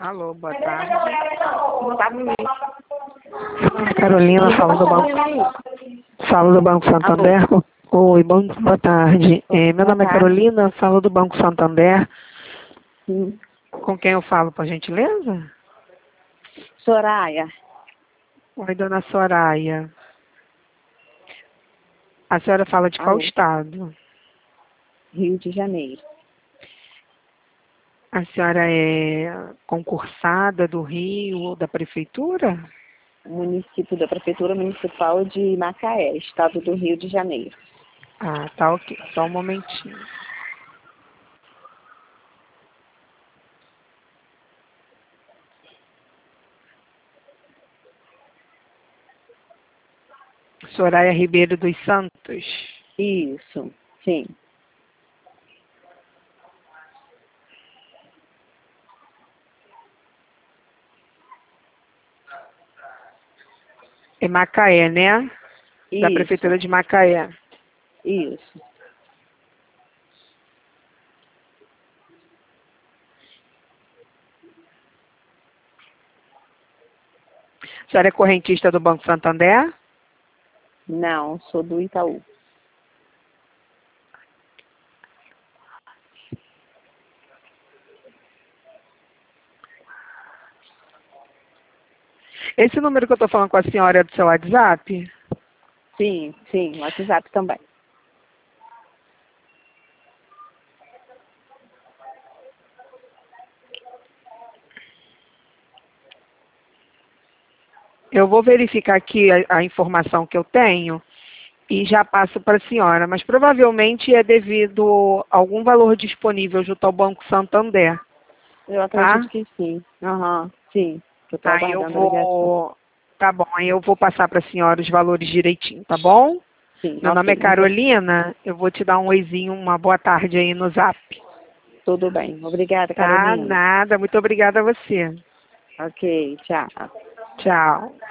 Alô, boa tarde. Carolina, falo do Banco Santander. Oi, boa tarde. Meu nome é Carolina, falo do Banco Santander. Sim. Com quem eu falo, por gentileza? Soraya. Oi, dona Soraya. A senhora fala de qual Alô. estado? Rio de Janeiro. A senhora é concursada do Rio ou da Prefeitura? Município da Prefeitura Municipal de Macaé, estado do Rio de Janeiro. Ah, tá ok. Só um momentinho. Soraya Ribeiro dos Santos. Isso, sim. É Macaé, né? Da Isso. Prefeitura de Macaé. Isso. A senhora é correntista do Banco Santander? Não, sou do Itaú. Esse número que eu estou falando com a senhora é do seu WhatsApp? Sim, sim, WhatsApp também. Eu vou verificar aqui a informação que eu tenho e já passo para a senhora, mas provavelmente é devido a algum valor disponível junto ao Banco Santander. Eu acredito que sim. Aham, sim. Eu estou Aí eu aguardando a ligação. vou... Tá bom, aí eu vou passar para a senhora os valores direitinho, tá bom? Sim, Meu nome é ok. Carolina, eu vou te dar um oizinho, uma boa tarde aí no Zap. Tudo bem. Obrigada, Tá? Carolina. Nada, muito obrigada a você. Ok, tchau. Tchau.